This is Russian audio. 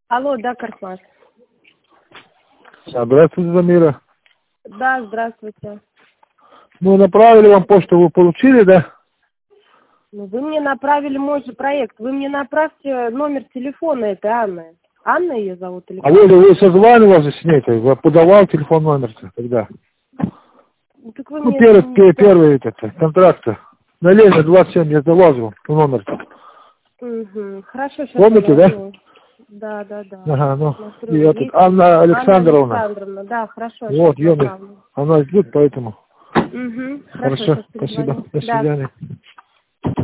Алло, да, Карпат. Здравствуйте, Замира. Да, здравствуйте. Мы направили вам почту, вы получили, да? Ну, вы мне направили мой же проект. Вы мне направьте номер телефона этой Анны. Анна ее зовут или А как? вы созванивался с ней, вы подавал телефон номер-то тогда? Ну, так вы Ну, мне... первый этот контракт-то. На Ленина 27 я завозил номер. Угу. Хорошо, сейчас Помните, я да? возьму. Да. Ага, ну, Смотрю, и этот, есть. Анна Анна Александровна. Александровна, да, хорошо, сейчас Вот, Йоми, направлю. она ждет, поэтому. Угу. Хорошо, Хорошо, сейчас спасибо, перезвоню. до Да. свидания.